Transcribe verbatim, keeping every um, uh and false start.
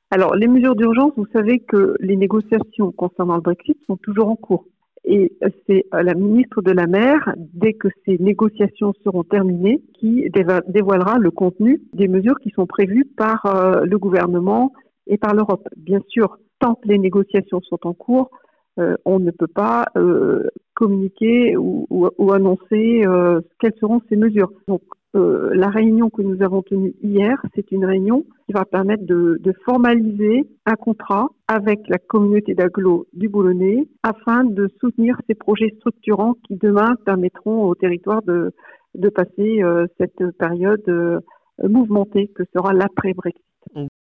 Alors, les mesures d'urgence, vous savez que les négociations concernant le Brexit sont toujours en cours. Et c'est la ministre de la Mer, dès que ces négociations seront terminées, qui dévoilera le contenu des mesures qui sont prévues par euh, le gouvernement et par l'Europe. Bien sûr, tant que les négociations sont en cours, euh, on ne peut pas euh, communiquer ou, ou, ou annoncer euh, quelles seront ces mesures. Donc, euh, la réunion que nous avons tenue hier, c'est une réunion qui va permettre de, de formaliser un contrat avec la communauté d'agglo du Boulonnais afin de soutenir ces projets structurants qui demain permettront au territoire de, de passer euh, cette période euh, mouvementée que sera l'après-Brexit.